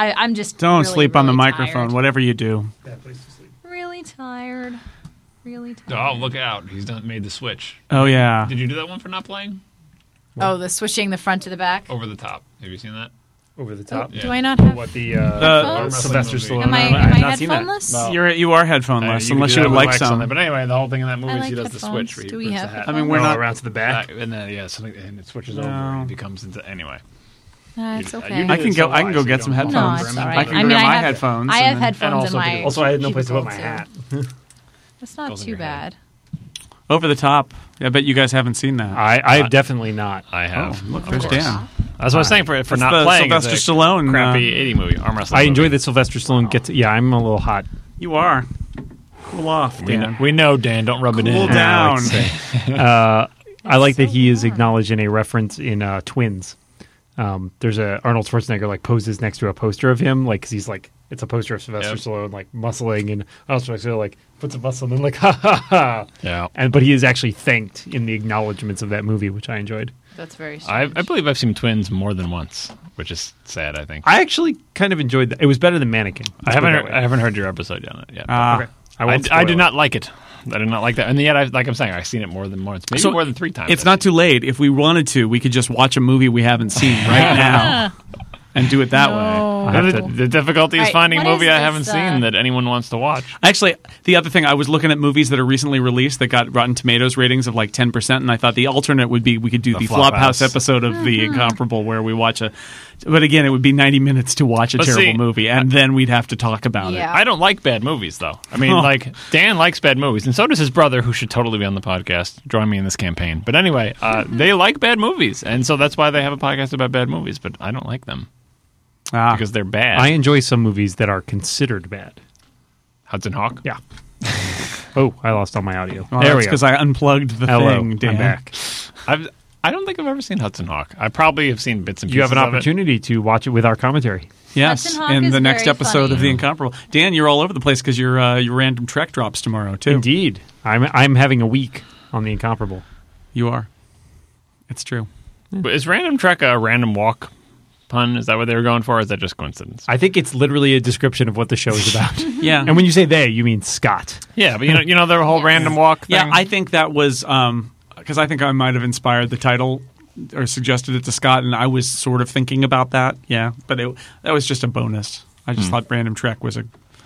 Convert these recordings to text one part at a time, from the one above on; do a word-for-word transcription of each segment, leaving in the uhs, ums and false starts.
I, I'm just Don't really, sleep really on the tired. microphone, whatever you do. Bad place to sleep. Really tired. Really tired. Oh, look out. He's done made the switch. Oh, yeah. Did you do that one for not playing? Oh, the switching the front to the back? Over the top. Have you seen that? Over the top. Yeah. Do I not have... What the uh, Uh, Sylvester Stallone? Am I, No, am I've I not seen that. headphoneless? Well, You're, you are headphoneless, unless you would like some. But anyway, the whole thing in that movie I is like he does the headphones. switch. Where he Do we puts have the hat I mean, we're Oh, not... around to the back. back, and then yeah, something, and it switches No. over and he becomes into anyway. That's You- okay. you I did can it go. so I can wise, go so get you some don't- No, headphones. it's all right. I can I go mean, get I my have, headphones. I and have then- headphones And also, in my also, I had no place to put cubicle, my hat. too. That's not Goes in too your bad. Over the top. I bet you guys haven't seen that. I, I definitely not. I have. Oh, look, of there's course. Dan. That's what I was saying for for That's not the playing. Sylvester it's a Stallone, crappy uh, eighty movie, arm wrestling. I enjoy movie. that Sylvester Stallone gets. Yeah, I'm a little hot. You are. Cool off, We know, Dan. we know, Dan. Don't rub it Cool in. down. Uh, I like that so he is warm. acknowledged in a reference in uh, Twins. Um, there's a Arnold Schwarzenegger like poses next to a poster of him, like because he's like it's a poster of Sylvester Yep. Stallone like muscling, and Arnold Schwarzenegger like puts a muscle and then like ha ha ha. Yeah. And but he is actually thanked in the acknowledgments of that movie, which I enjoyed. That's very I, strange. I believe I've seen Twins more than once, which is sad. I think I actually kind of enjoyed that. It was better than Mannequin. I Let's haven't put it heard, that way. I haven't heard your episode on it yet. Ah. Okay. I, I, won't I spoil did it. not like it. I did not like that, and yet, I, like I'm saying, I've seen it more than once, maybe So, more than three times. It's not too late. If we wanted to, we could just watch a movie we haven't seen right now and do it that way. No. I have The, to- the difficulty is All right, finding a what movie is I this, haven't uh, seen that anyone wants to watch. Actually, the other thing, I was looking at movies that are recently released that got Rotten Tomatoes ratings of like ten percent, and I thought the alternate would be we could do The the, Flophouse. Flophouse episode of The Incomparable where we watch a... But again, it would be ninety minutes to watch a But terrible see, movie, and then we'd have to talk about Yeah. it. I don't like bad movies, though. I mean, Oh. like, Dan likes bad movies, and so does his brother, who should totally be on the podcast. Join me in this campaign. But anyway, uh, they like bad movies, and so that's why they have a podcast about bad movies, but I don't like them Ah. because they're bad. I enjoy some movies that are considered bad. Hudson Hawk? Yeah. Oh, I lost all my audio. Well, there we that's go. because I unplugged the Hello, thing, Dan. I'm back. I've, I don't think I've ever seen Hudson Hawk. I probably have seen bits and pieces You have an of it. opportunity to watch it with our commentary. Yes, Hudson Hawk in is the next very episode funny. of The Incomparable. Dan, you're all over the place because your uh, your random Trek drops tomorrow, too. Indeed. I'm I'm having a week on The Incomparable. You are. It's true. But is Random Trek a random walk pun? Is that what they were going for, or is that just coincidence? I think it's literally a description of what the show is about. Yeah. And when you say they, you mean Scott. Yeah, but you know, you know the whole Yes. random walk thing? Yeah, I think that was because I think I might have inspired the title or suggested it to Scott, and I was sort of thinking about that. Yeah, but it, that was just a bonus. I just thought Random Trek was a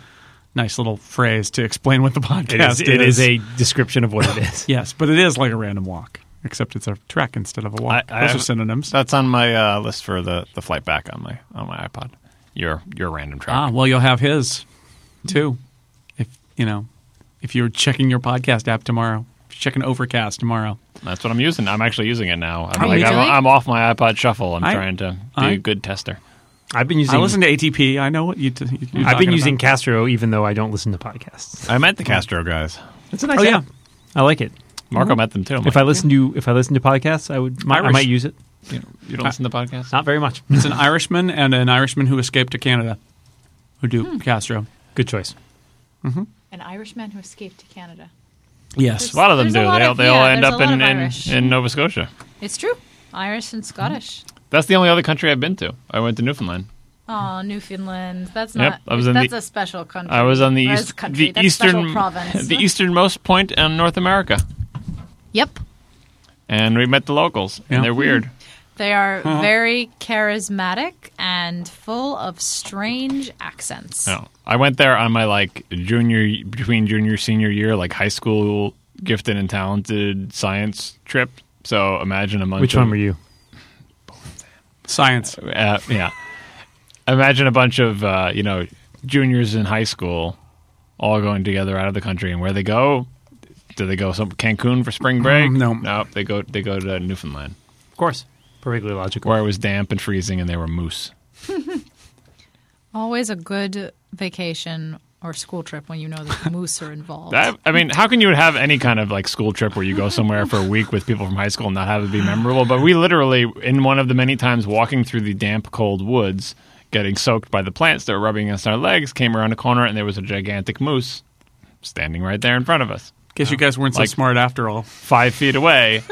nice little phrase to explain what the podcast It is, it is a description of what it is. yes, but it is like a random walk, except it's a trek instead of a walk. I- I Those are have- synonyms. That's on my uh, list for the, the flight back on my on my iPod. Your your random track. Ah, well, you'll have his too. If you know, if you're checking your podcast app tomorrow, if you're checking Overcast tomorrow. That's what I'm using. I'm actually using it now. I'm, Oh, like, you I'm, really? I'm off my iPod Shuffle. I'm I- trying to be I- a good tester. I've been using I listen to A T P. I know what you. T- you're I've talking been using about. Castro even though I don't listen to podcasts. I met the Castro guys. It's a nice Oh, yeah. app. I like it. Marco met them too. I'm If like, I listen to if I listen to podcasts, I would I Irish. might use it. you, you don't listen to podcasts? Not very much. It's an Irishman and an Irishman who escaped to Canada, who do Hmm. Castro. Good choice. An Irishman who escaped to Canada. Yes. A lot of them There's do. a lot They all, of- they all yeah, end there's up a lot in, of in, Irish. in Nova Scotia. It's true. Irish and Scottish. That's the only other country I've been to. I went to Newfoundland. Oh, Newfoundland. That's Yep, not. I was in that's the- a special country. I was on the Or east, it's country. the that's eastern, special province. the easternmost point in North America, Yep. and we met the locals, Yeah. and they're weird. They are very charismatic and full of strange accents. No, I went there on my like junior between junior senior year, like high school gifted and talented science trip. So imagine a bunch Which of, one were you? Science. Uh, yeah, imagine a bunch of uh, you know juniors in high school all going together out of the country, and where they go? Do they go some Cancun for spring break? Um, no. no, they go they go to Newfoundland, Of course. Perfectly logical. where it was damp and freezing, and there were moose. Always a good vacation or school trip when you know that moose are involved. That, I mean, how can you have any kind of like school trip where you go somewhere for a week with people from high school and not have it be memorable? But we literally, in one of the many times walking through the damp, cold woods, getting soaked by the plants that were rubbing against our legs, came around a corner and there was a gigantic moose standing right there in front of us, Guess you guys weren't so Like- smart after all. five feet away.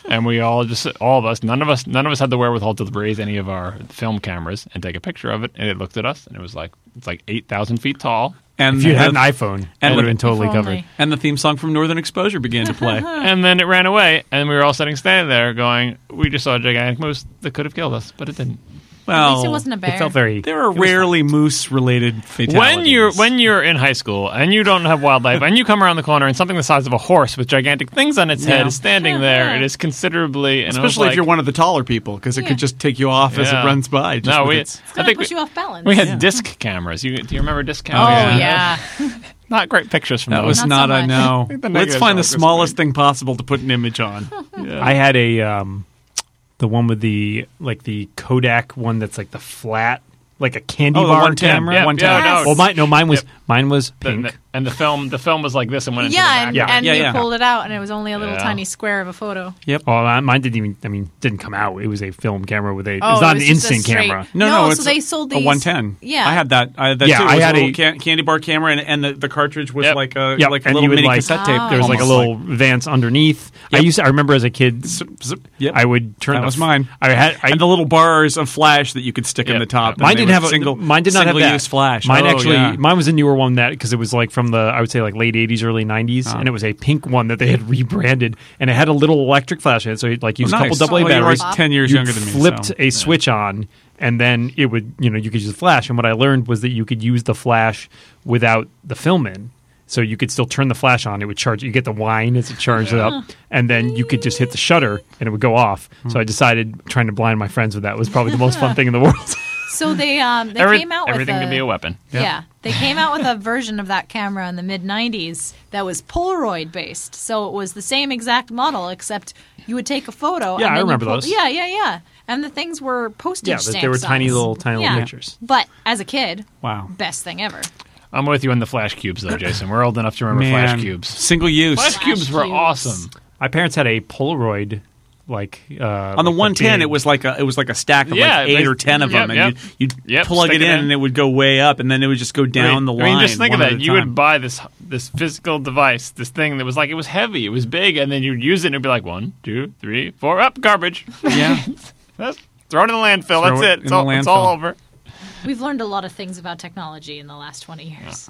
and we all just all of us, none of us, none of us had the wherewithal to raise any of our film cameras and take a picture of it. And it looked at us, and it was like it's like eight thousand feet tall. And If you the, had an iPhone, that and would have the- been totally If covered. only. and the theme song from Northern Exposure began to play. And then it ran away, and we were all sitting standing there going, we just saw a gigantic moose that could have killed us, but it didn't. At Well, least it wasn't a bear. It felt very. there are rarely moose-related fatalities. When you're when you're in high school and you don't have wildlife and you come around the corner and something the size of a horse with gigantic things on its head Yeah. is standing there, it is considerably and I was Especially if like- you're one of the taller people, because it Yeah. could just take you off as it Yeah. runs by. Just No, with we- its- It's gonna I think push we- you off balance. We had Yeah. disc cameras. You, do you remember disc Oh, cameras? yeah. Not great pictures from that those. was Not not, so I much. know. The Let's negatives find the are smallest thing possible to put an image on. I had a um, the one with the like the Kodak one that's like the flat, like a candy Oh, the bar one ten, camera. Yeah, one yeah, ten. no, Yes. Well, mine no, mine was Yep. mine was The- pink. the- and the film the film was like this and went into Yeah, the and, back. and Yeah, you yeah. pulled it out, and it was only a little Yeah. tiny square of a photo. Oh, mine mine didn't even. I mean, didn't come out. It was a film camera with a. it Oh, was not it was an just a instant straight- camera. No, No, no, so it's they sold a these- one ten. Yeah. I had that. I had that Yeah, too. It I was had a little a- can- candy bar camera, and, and the, the cartridge was Yep. like a Yep. like a And little you would, mini like- cassette tape. Oh. There was like a almost little Vance underneath. I Yep. used. To, I remember as a kid, Zip, zip. Yep. I would turn. That the was f- mine. I had. I, and the little bars of flash that you could stick in Yep. the top. Mine and they didn't were have a single. Mine did not have that. single-use flash. Mine Oh, actually. yeah. Mine was a newer one that because it was like from the I would say like late eighties, early nineties, Oh. and it was a pink one that they had rebranded, and it had a little electric flash in it. So you'd like use Oh, a couple nice. double A Well, you were batteries. ten years you younger than me. Flipped so. a switch on, and then it would you know you could use the flash. And what I learned was that you could use the flash without the film in. So you could still turn the flash on. It would charge. You get the wine as it charged it up, and then you could just hit the shutter and it would go off. So I decided trying to blind my friends with that was probably the most fun thing in the world. So they um they Every- came out with everything a, can be a weapon. Yeah. They came out with a version of that camera in the mid nineties that was Polaroid based. So it was the same exact model except you would take a photo. Yeah, and I then you remember pull- those. Yeah, yeah, yeah. And the things were postage Yeah, stamp they were tiny size. little, tiny little Yeah. pictures. But as a kid, Wow. best thing ever. I'm with you on the flash cubes though, Jason. We're old enough to remember Man. flash cubes. Single use. Flash cubes were cubes. awesome. My parents had a Polaroid, like uh, On the like one ten, big- it was like a it was like a stack of Yeah, like eight they- or ten of yep, them, yep. and you you Yep, plug stick it it in, in. and it would go way up, and then it would just go down the I line. mean, just think of one at that. a You time. would buy this this physical device, this thing that was like it was heavy, it was big, and then you'd use it and it'd be like one, two, three, four, up garbage. yeah. That's, throw it in the landfill. Throw That's it it. in It's the all, it's all landfill. over. We've learned a lot of things about technology in the last twenty years.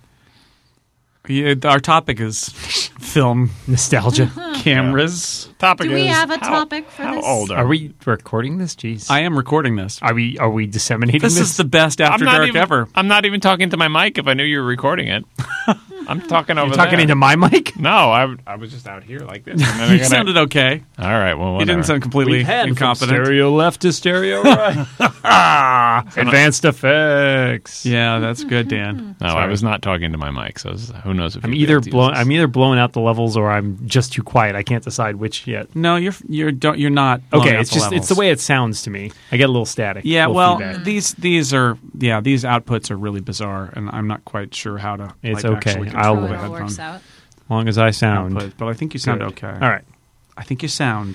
Yeah, our topic is film nostalgia. cameras. Topic Do we is have a how- topic for how this? old are, Are we recording this? Jeez, I am recording this. are we? Are we disseminating This this? is the best I'm After not Dark even, ever. I'm not even talking to my mic if I knew you were recording it. I'm talking over You're talking there. into my mic. No, I, I was just out here like this. And then I You gotta- sounded okay. all right, well, You whatever. didn't sound completely incompetent. stereo left to stereo right. ah, advanced effects. Yeah, that's good, Dan. No, I was not talking to my mic, so who knows if I'm you'll be either able to use blown. this. I'm either blowing out the levels or I'm just too quiet. I can't decide which yet. No, you're you're don't you're not. blowing Okay, out it's the just levels. it's the way it sounds to me. I get a little static. Yeah, little well, feedback. these these are yeah these outputs are really bizarre, and I'm not quite sure how to. It's like, okay. actually I'll control How the it all headphone works out. as long as I sound output, but I think you sound good. okay. All right. I think you sound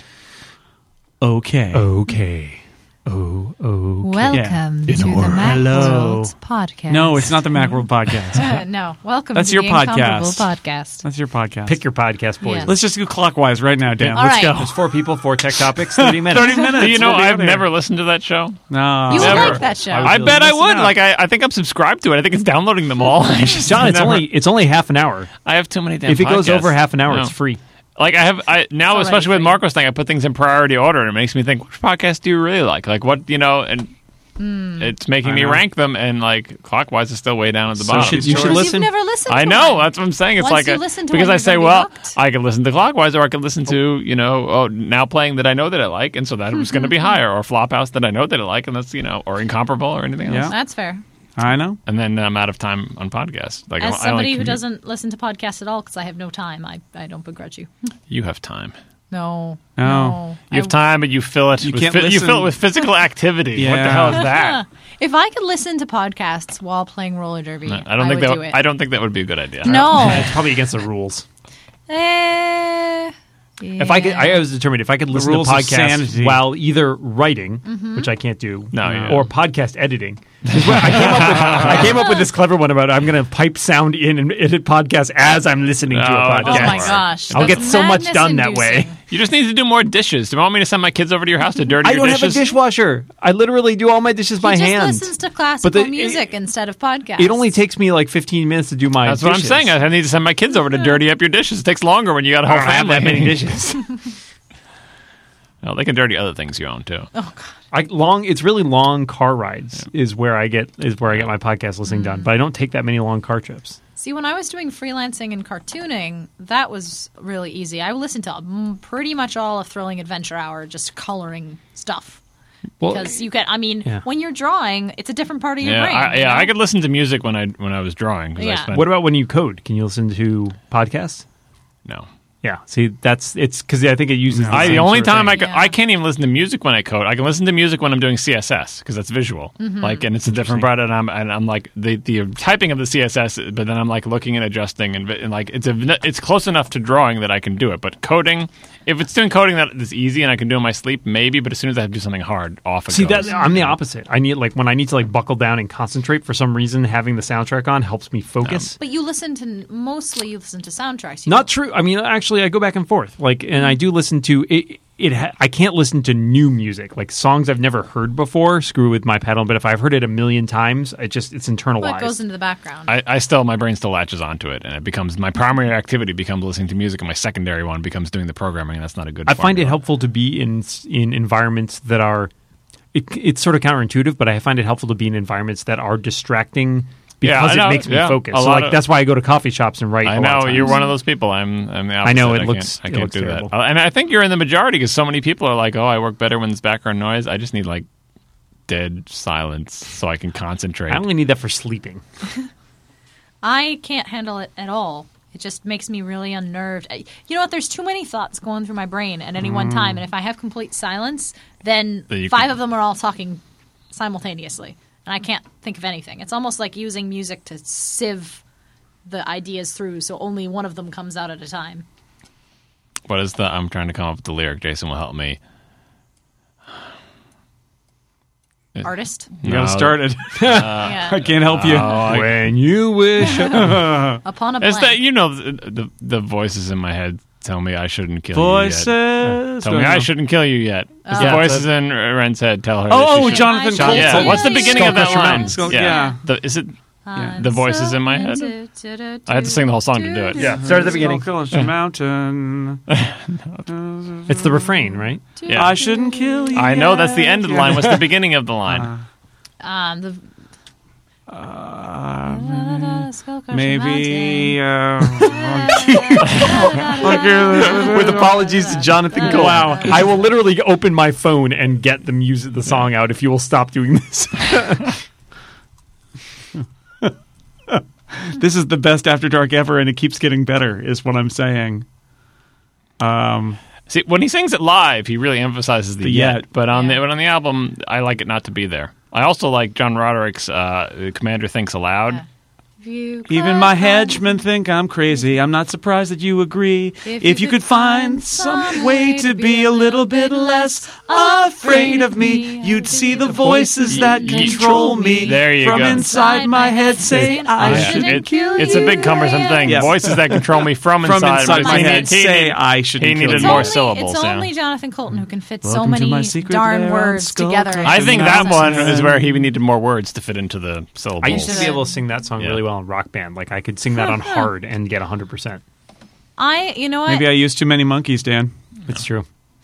okay. Okay. Oh, oh. Welcome Yeah. to the Hello. Macworld podcast. No, it's not the Macworld podcast. Uh, no, welcome That's to your the Incomparable podcast. podcast. That's your podcast. Pick your podcast, boys. Yeah. Let's just go clockwise right now, Dan. All Let's right. go. There's four people, four tech topics, thirty minutes. Thirty minutes. Do you know We'll be I've out there. never listened to that show? No. You would Never. like that show. I would I really bet I listen would. up. Like I, I think I'm subscribed to it. I think it's downloading them all. I just John, it's never- only it's only half an hour. I have too many damn If it goes podcasts. over half an hour, No. it's free. Like I have I now, already especially with free. Marco's thing, I put things in priority order, and it makes me think, which podcast do you really like? Like what you know, and it's making I me know. rank them, and like clockwise is still way down at the So bottom. should- You should Because listen. You've never listened to I know one. that's what I'm saying. It's Once like you a, listen to because one, I you're say, gonna be well, hooked. I could listen to clockwise, or I could listen to you know, oh, now playing that I know that I like, and so that was going to be higher, or Flophouse that I know that I like, and that's you know, or Incomparable, or anything Yeah. else. That's fair. I know. And then I'm out of time on podcasts. Like I- As I only somebody who commute. doesn't listen to podcasts at all because I have no time, I, I don't begrudge you. you have time. No. No. You have I- time, but you fill it. You with can't fi- you listen- fill it with physical activity. What the Yeah. hell is that? If I could listen to podcasts while playing roller derby, I don't think would that. do it. I don't think that would be a good idea. No. It's probably against the rules. Eh, If I could, I was determined if I could listen to rules of podcasts sanity. while either writing, Mm-hmm. which I can't do, No, yeah. or podcast editing. 'Cause what- I came up with I came up with this clever one about I'm going to pipe sound in and edit podcasts as I'm listening to No, a it Oh podcast. my gosh. I'll That's get so much done that way. madness-inducing. You just need to do more dishes. Do you want me to send my kids over to your house to dirty I your don't dishes? have a dishwasher. I literally do all my dishes by he just hand. listens to classical the- music instead of podcasts. It only takes me like fifteen minutes to do my That's dishes. what I'm saying. I need to send my kids over to dirty up your dishes. It takes longer when you got a I whole don't have family. that many dishes. Well, they can dirty other things you own too. Oh God. I long it's really long car rides is where I get is where I get my podcast listening done. But I don't take that many long car trips. See, when I was doing freelancing and cartooning, that was really easy. I listened to mm, pretty much all of Thrilling Adventure Hour, just coloring stuff. Well, Because you get, I mean, yeah. when you're drawing, it's a different part of your Yeah, brain. I, you yeah. know? I could listen to music when I when I was drawing. 'cause I Yeah. spent, what about when you code? Can you listen to podcasts? no. Yeah. See, that's it's because I think it uses. the, I, same the only sort of time thing. I can, Yeah. I can't even listen to music when I code. I can listen to music when I'm doing C S S because that's visual, Mm-hmm. like, and it's a different part. And I'm and I'm like the the typing of the C S S, but then I'm like looking and adjusting and, and like it's a it's close enough to drawing that I can do it. But coding, if it's doing coding that is easy and I can do it in my sleep, maybe. But as soon as I have to do something hard, off it See, goes. that I'm the opposite. I need like when I need to like buckle down and concentrate for some reason. Having the soundtrack on helps me focus. But you listen to, mostly you listen to soundtracks. You Not true. I mean, actually, I go back and forth. Like, and I do listen to it. It ha- I can't listen to new music, like songs I've never heard before. Screw with my pedal. But if I've heard it a million times, it just it's internalized. Well, it goes into the background. I, I still my brain still latches onto it, and it becomes my primary activity becomes listening to music, and my secondary one becomes doing the programming. And that's not a good. I find it formula. helpful to be in in environments that are. It, it's sort of counterintuitive, but I find it helpful to be in environments that are distracting Yeah, because I know. it makes me Yeah, focus. a So lot like of- that's why I go to coffee shops and write. I a lot of know you're times. one of those people. I'm. I'm the opposite. I know, it can't- looks- I it can't looks do terrible. that. Uh, And I think you're in the majority because so many people are like, "Oh, I work better when there's background noise." I just need like dead silence so I can concentrate. I only need that for sleeping. I can't handle it at all. It just makes me really unnerved. I- You know what? There's too many thoughts going through my brain at any one time, and if I have complete silence, then Then you five can- of them are all talking simultaneously, and I can't think of anything. It's almost like using music to sieve the ideas through, so only one of them comes out at a time. What is the? I'm trying to come up with the lyric. Jason will help me. Artist, You got No. to start it. yeah. I can't help you. When you wish. Upon a It's blank. that you know the, the the voices in my head tell me I shouldn't kill Voices. you yet. Tell me I shouldn't kill you yet. It's the Oh. voices in Ren's head tell her. Oh, that she oh, should- Jonathan I Colton. Yeah. should What's the kill beginning you. of that Skull Crusher line? Mountain. Yeah. yeah. The, is it? I'm The voices in my head? so I had to sing the whole song to do it. Yeah, start at the beginning. Skull Mountain. It's the refrain, right? Yeah. I shouldn't kill you. I know that's the yet. end of the line. What's the beginning of the line? Um, the Uh, maybe maybe. Uh, With apologies to Jonathan Cole. Wow. I will literally open my phone and get the music, the song out if you will stop doing this. this is the best After Dark ever, and it keeps getting better. Is what I'm saying. Um, See, when he sings it live, he really emphasizes the, The yet. yet. But on Yeah. the but on the album, I like it not to be there. I also like John Roderick's uh, "Commander Thinks Aloud." Yeah. even my henchmen think I'm crazy. I'm not surprised that you agree. If, you could find some way to be a little bit less afraid of me, you'd see the voices that control me. There you From go. inside my head say I Yeah, shouldn't it- kill it's a big cumbersome thing. Yes. Voices that control me from From inside, inside but my he head need- he say need- I shouldn't he kill needed It's you. more only, syllables. It's yeah. only Jonathan Colton who can fit so Welcome to many my secret darn lair on words Skull together. Crusher I think that one Mountain. is where he needed more words to fit into the syllables. I used to be Bullshit. able to sing that song Yeah. really well in Rock Band. Like I could sing that on hard and get one hundred percent. I, you know what? Maybe I used too many monkeys, Dan. It's true.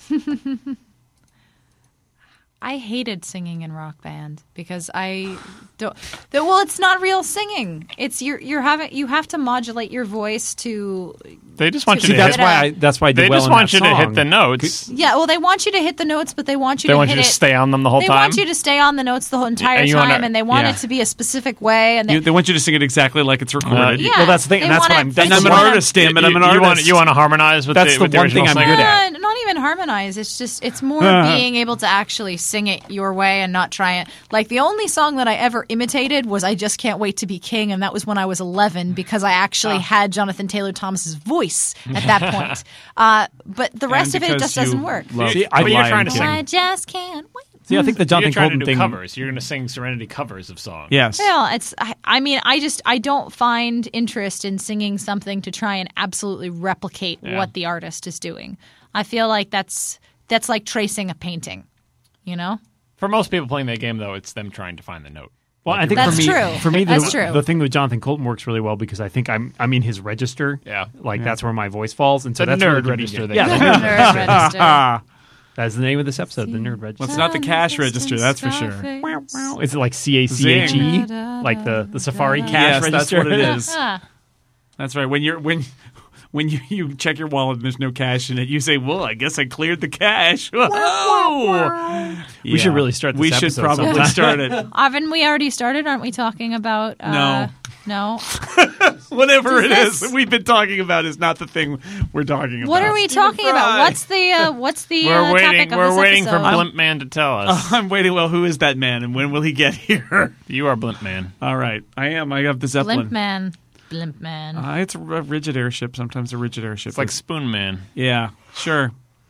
I hated singing in Rock Band because I don't. the- Well, it's not real singing. It's you're you're having you have to modulate your voice to. They just want you See, to that's hit. it why out. I that's why I did They well just in want that you to hit song. the notes. Yeah, well, they want you to hit the notes, but they want you They to want hit you to it. stay on them the whole They time. want you to stay on the notes the whole entire And you time, wanna- and they want yeah. it to be a specific way. And they, You, they want you to sing it exactly like it's recorded. Uh, yeah, Well, that's the thing, they and that's want what it- I'm- that's they I'm the an want it- artist, damn it. I'm an you, artist. You want, you want to harmonize with That's the, the with the one thing original I'm singer? good at. Uh, not even harmonize. It's just it's more being able to actually sing it your way and not try it. Like the only song that I ever imitated was "I Just Can't Wait to Be King," and that was when I was eleven because I actually had Jonathan Taylor Thomas's voice at that point. Uh, but the rest of it because just you doesn't work. love See, But I- you're Lion trying to King. sing. I just can't wait. See, I think the You're Jonathan trying to Colton do thing. covers. You're going to sing Serenity covers of songs. Yes. Well, it's. I, I mean, I just I don't find interest in singing something to try and absolutely replicate Yeah. what the artist is doing. I feel like that's that's like tracing a painting, you know? For most people playing that game, though, it's them trying to find the note. Well, I think That's for me, true. for me, the, That's true. the thing with Jonathan Colton works really well because I think I'm I'm in his register. Yeah. like yeah. that's where my voice falls, and so The that's nerd really register Yeah, that the you- nerd Nerd register. register. Ah, That's the name of this episode, the nerd register. well, it's not the cash register, that's for sure. Wow. Is it like C A C H E, like the the Safari cash Yes, register? that's what it is. Ah. That's right. When you're when when you, you check your wallet and there's no cash in it, you say, "Well, I guess I cleared the cash." Whoa! We should really start this We should episode probably sometime. start it. Haven't we already started? Aren't we talking about? Uh, No. No. Whatever Does it is this- we've been talking about is not the thing we're talking about. What are we talking about? What's the uh, what's the We're uh, waiting. topic of We're this waiting for episode? Blimp Man to tell us. I'm waiting. Well, who is that man, and when will he get here? You are Blimp Man. All right, I am. I have the Zeppelin. Blimp Man. Blimp Man. Uh, it's a r- rigid airship. Sometimes a rigid airship. It's like is- Spoon Man. yeah, sure.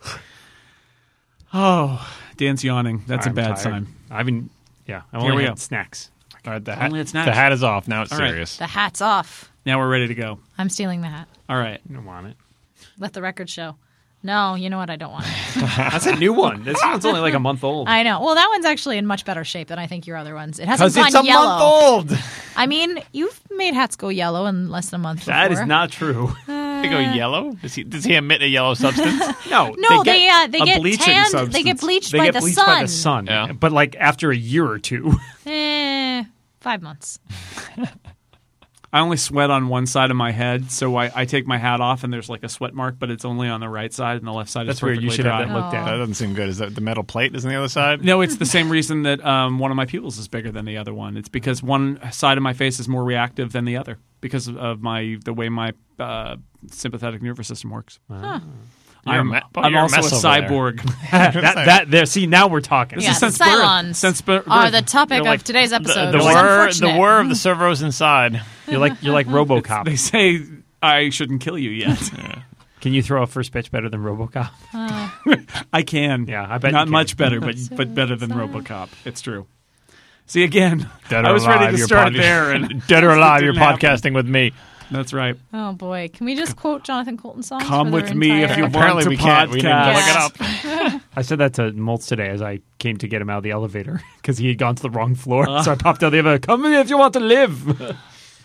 Oh, Dan's yawning. That's I'm a bad tired. sign. I've been, yeah, I've Here only we had go. snacks. All right, the hat, Only it's not. the hat is off. Now it's All right. serious. The hat's off. Now we're ready to go. I'm stealing the hat. All right. I don't want it. Let the record show. No, you know what? I don't want it. That's a new one. This one's only like a month old. I know. Well, that one's actually in much better shape than I think your other ones. It hasn't Because gone it's a yellow. month old. I mean, you've made hats go yellow in less than a month That is before. not true. They go yellow. Does he? Does he emit a yellow substance? No, No, they they get, uh, they a get bleaching tanned. substance. They get bleached they by get the bleached sun. by the sun. Yeah. But like after a year or two. Eh, five months. I only sweat on one side of my head, so I, I take my hat off, and there's like a sweat mark, but it's only on the right side, and the left side That's is weird. perfectly You should dry. have that looked That at. doesn't seem good. Is that the metal plate is on the other side? No, it's the same reason that um, one of my pupils is bigger than the other one. It's because one side of my face is more reactive than the other because of my the way my uh, sympathetic nervous system works. Huh. You're a I'm, me- boy, I'm you're a also a mess over there. cyborg. that, that there. See, now we're talking. Yeah, the since birth. Cylons Since birth. are the topic You're like of today's The, episode. the which is whir, the unfortunate. whir of the servos inside. You're like you're like RoboCop. They say I shouldn't kill you yet. Can you throw a first pitch better than RoboCop? I can. Yeah, I bet Not you can. much better, but but better than RoboCop. It's true. See again. Dead or I was alive, ready to you're start pod- there, and Dead or alive, you're didn't happen. podcasting with me. that's right. Oh boy, can we just quote Jonathan Colton songs? Come for their with me if entire- you want. Apparently to we can't. We didn't podcast. look it up. I said that to Moltz today as I came to get him out of the elevator because he had gone to the wrong floor. So I popped out the elevator. Come in if you want to live.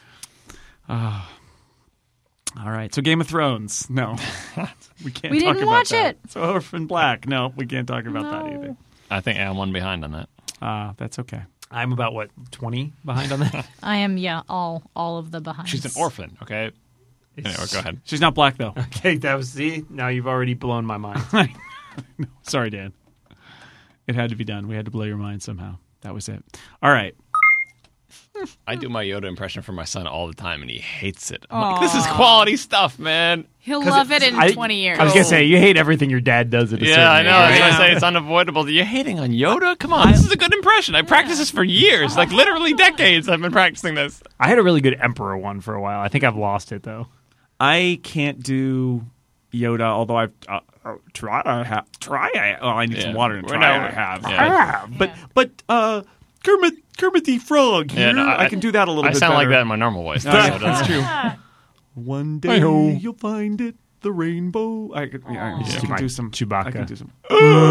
All right. So Game of Thrones. No, we can't. We talk didn't about watch that. it. So Orphan Black. No, we can't talk about that No. either. I think I'm one behind on that. Ah, that's okay. I'm about what twenty behind on that. I am, yeah, all all of the behind. She's an orphan, okay? Anyway, go ahead. She's not black though. Okay, that was see. Now you've already blown my mind. Sorry, Dan. It had to be done. We had to blow your mind somehow. That was it. All right. I do my Yoda impression for my son all the time, and he hates it. I'm like, this is quality stuff, man. He'll love it in I- twenty years. I was gonna say you hate everything your dad does at a certain Yeah, I age, know. right? That's why I say it's unavoidable. You're hating on Yoda? Come on, this is a good impression. I practiced this for years, like literally decades. I've been practicing this. I had a really good Emperor one for a while. I think I've lost it though. I can't do Yoda, although I've uh, uh, try. I have try. I, oh, I need Yeah. some water and We're try. not- I have. yeah. I have. But but uh, Kermit Kermit the Frog here. Yeah, no, I, can do that a little I bit sound like better. that in my normal voice. No, so yeah, it that's doesn't- true. One day Hi-ho. you'll find it, the rainbow. I could, yeah, I Yeah. can do some Chewbacca. I can do some.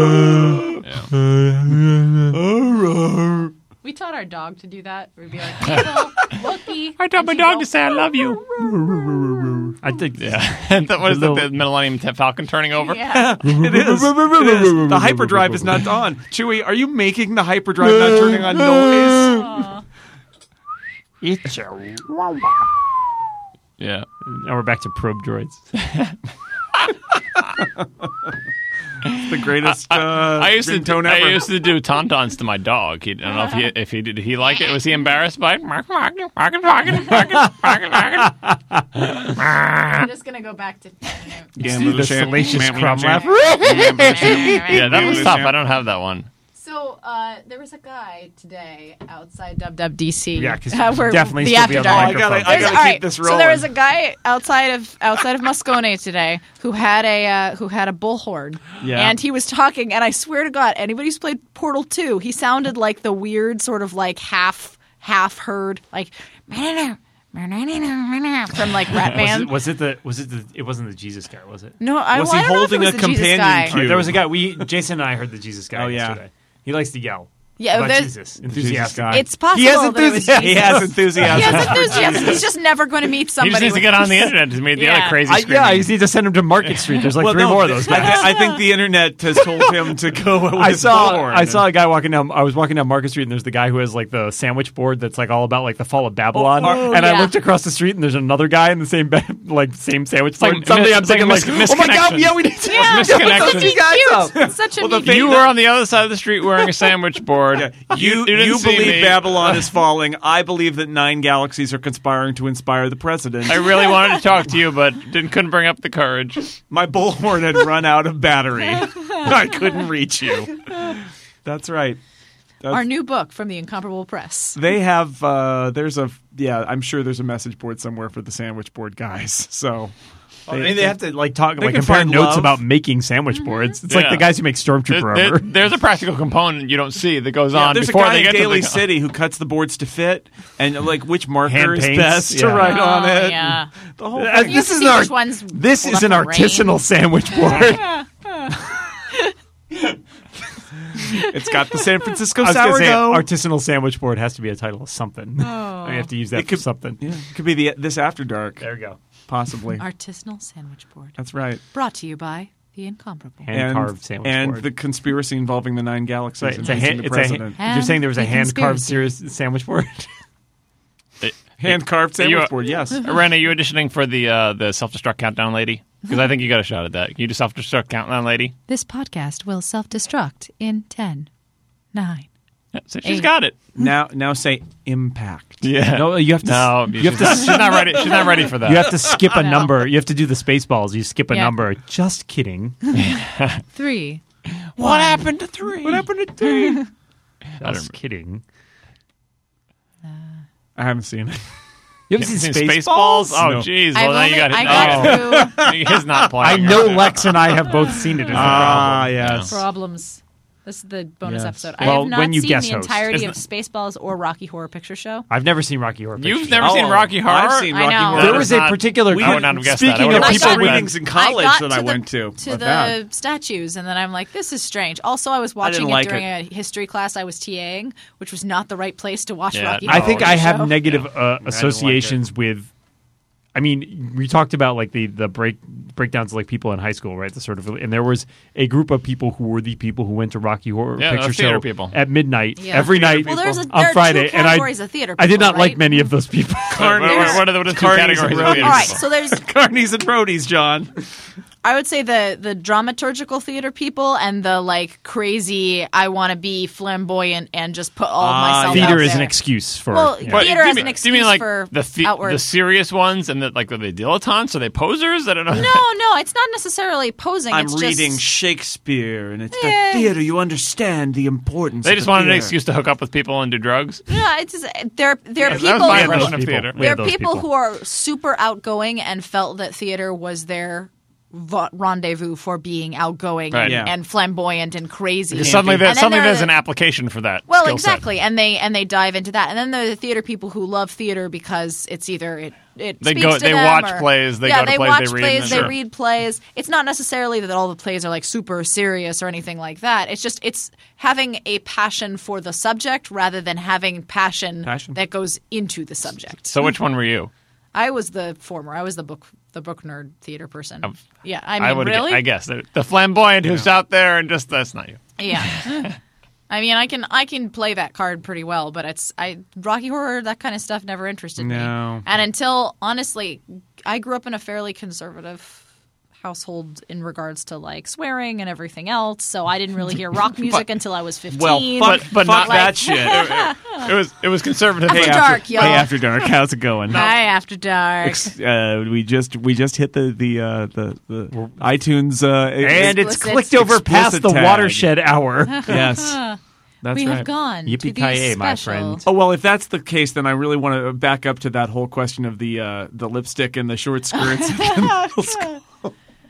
Yeah. We taught our dog to do that. We'd be like, "Hello, Wookie." I taught my And she'd dog go, to say I love you. I think Yeah. And that was The the, little- the Millennium Falcon turning over. Yeah. It is. It is. The hyperdrive is not on. Chewie, are you making the hyperdrive not turning on noise? Aw. it's a Yeah. Now we're back to probe droids. The greatest uh, I used to ringtone I ever. used to do tauntauns to my dog. He, I don't know if he if he did, did he like it. Was he embarrassed by it? I'm just gonna go back to. Gambler the champ- salacious Gambler crumb champ- laugh. Gambler champ. Yeah, that was tough. I don't have that one. So uh, there was a guy today outside W W D C. Yeah, 'cause uh, where definitely the still after be on the dark. I gotta, I There's- gotta all keep right, this So rolling. there was a guy outside of outside of Moscone today who had a uh, who had a bullhorn, Yeah. and he was talking. And I swear to God, anybody who's played Portal two, he sounded like the weird sort of like half half heard like. from like Rat Was Band. it, was it the? Was it the? It wasn't the Jesus guy, was it? No, I, Was well, he I don't know if it holding was a the Jesus companion guy. cube? There was a guy. We Jason and I heard the Jesus guy Oh, yeah. yesterday. He likes to yell. Yeah, about there's- Jesus. Jesus Enthusiastic. guy. It's possible He has that it was enthusiasm. Jesus. He has enthusiasm. He has enthusiasm. He's just never going to meet He somebody. just needs to with- get on the internet to meet the Yeah. other crazy I, screaming. yeah, you need to send him to Market Street. There's like Well, three no, more of those I, guys. thi- I think the internet has told him to go with I saw Bullhorn. I saw a guy walking down. I was walking down Market Street, and there's the guy who has like the sandwich board that's like all about like the fall of Babylon. Oh, and yeah. I looked across the street, and there's another guy in the same ba- like same sandwich like board. Suddenly, mis- I'm it's like thinking like, mis- oh my god, misconnection. yeah, we need to. Yeah, Misconnection. it's you guys cute. up. It's such a Well, the neat- thing- You were on the other side of the street wearing a sandwich board. You, didn't you see believe me. Babylon is falling. I believe that nine galaxies are conspiring to inspire the president. I really wanted to talk to you, but didn't couldn't bring up the courage. My bullhorn had run out of battery. I couldn't reach you. That's right. That's- Our new book from the Incomparable Press. They have. Uh, there's a. Yeah, I'm sure there's a message board somewhere for the sandwich board guys. So. I mean, they have to like talk, They like can compare find notes love. about making sandwich boards. It's like Yeah. the guys who make There- Stormtrooper there- armor. there's a practical component you don't see that goes Yeah, on there's a before guy they in get Daly to the City who cuts the boards to fit, and like which marker Hand is paints, best to yeah. write on Oh, it. yeah. The whole Uh, thing. You this have is to see an which art- ones This pulled is an up for rain. artisanal sandwich board. It's got the San Francisco I was gonna say, sourdough. artisanal sandwich board has to be a title of something. I have to use that It for could- something. yeah, it could be the this after dark, There we go. possibly. Artisanal Sandwich Board. That's right. Brought to you by the Incomparable. Hand and carved sandwich and board. the conspiracy involving the nine galaxies Right, and it's a facing hand, the it's a president. hand, you're saying there was a And the hand carved conspiracy. serious sandwich board? Hand carved Are you sandwich a- board. Yes. Ren, are you auditioning for the uh, the self destruct countdown lady? Because I think you got a shot at that. Can you do self destruct countdown lady? This podcast will self-destruct in ten, nine. Yeah, so she's Eight. got it. now now say impact. Yeah. No, you have to. No, you she's, have to. not, she's not ready. She's not ready for that. You have to skip a No. number. You have to do the Spaceballs. You skip a Yeah. number. Just kidding. Three. what happened to three? What happened to three? don't Just remember. kidding. I haven't seen it. You haven't seen Seen Spaceballs? Oh, No. jeez. I've Well, now only, you got I it. got Oh. through His not I playing. know Lex and I have both seen it. Is the Ah, problem. yes. problems. This is the bonus Yes. episode. I Well, have not when you seen guest the host. entirety Isn't of Spaceballs or Rocky Horror Picture Show. I've never seen Rocky Horror Picture You've Show. never seen Oh, Rocky Horror? I've seen I Rocky know. Horror. There That was is a not- particular. I would not have guessed that. I Speaking would of have People people, got- readings in college I got that to I the, went to. to about the that. statues, and then I'm like, this is strange. Also, I was watching didn't it like during it. a history class I was TAing, which was not the right place to watch Yeah, Rocky no. I Horror think Picture I have Show. negative uh, like associations with. I mean, we talked about like the the break breakdowns of like people in high school, right? The sort of, and there was a group of people who were the people who went to Rocky Horror Yeah, Picture the theater Show people. at midnight Yeah. every Theater night Well, there's a, on there Friday, are two and I categories of theater. I did people, not like right? many of those people. What, what, Carnies. what are the, what are the two Carnies categories? and of roadies. theater All right, people? so there's Carnies and roadies, John. I would say the the dramaturgical theater people and the like crazy I want to be flamboyant and just put all of Ah, myself out Theater is there. an excuse for. Well, yeah. But theater do you as mean- an do you mean excuse like for the, the, outward. the serious ones and the, like are they dilettantes? Are they posers? I don't know. No, no, it's not necessarily posing. I'm it's reading Just, Shakespeare, and it's Yeah. the theater. You understand the importance. They of just the wanted an theater. excuse to hook up with people and do drugs. yeah, it's just, there. There are Yeah, that was people. my who- impression of people. theater. We there had are those people, people. who are super outgoing and felt that theater was their va- rendezvous for being outgoing Right. and, Yeah. and flamboyant and crazy. Because suddenly, And there, then suddenly there are there's the- an application for that. Well, skill set. exactly, and they and they dive into that, and then there are the theater people who love theater because it's either it it They speaks go- to they them watch or- plays, they yeah, go to they plays, watch they read, plays, and- they Sure. read plays. It's not necessarily that all the plays are like super serious or anything like that. It's just it's having a passion for the subject rather than having passion, Passion. that goes into the subject. So which one were you? I was the former. I was the book the book nerd theater person. Of- yeah, I mean, would. really, I guess the, the flamboyant who's out there and just that's not you. yeah. I mean, I can I can play that card pretty well, but it's I Rocky Horror, that kind of stuff never interested me. No. And until honestly, I grew up in a fairly conservative household in regards to like swearing and everything else, so I didn't really hear rock music until I was fifteen. Well, fuck, But- but fuck not- that like- shit. It was it was conservative. After but- dark, after, y'all. Hey, after dark. How's it going? Hi, After Dark. Uh, we just we just hit the the uh, the, the iTunes uh, and it's Explicit. clicked over past Explicit the tag. watershed hour. yes. That's we right. have gone to the Yippee-ki-yay, my special. friend. Oh well, if that's the case, then I really want to back up to that whole question of the uh, the lipstick and the short skirts.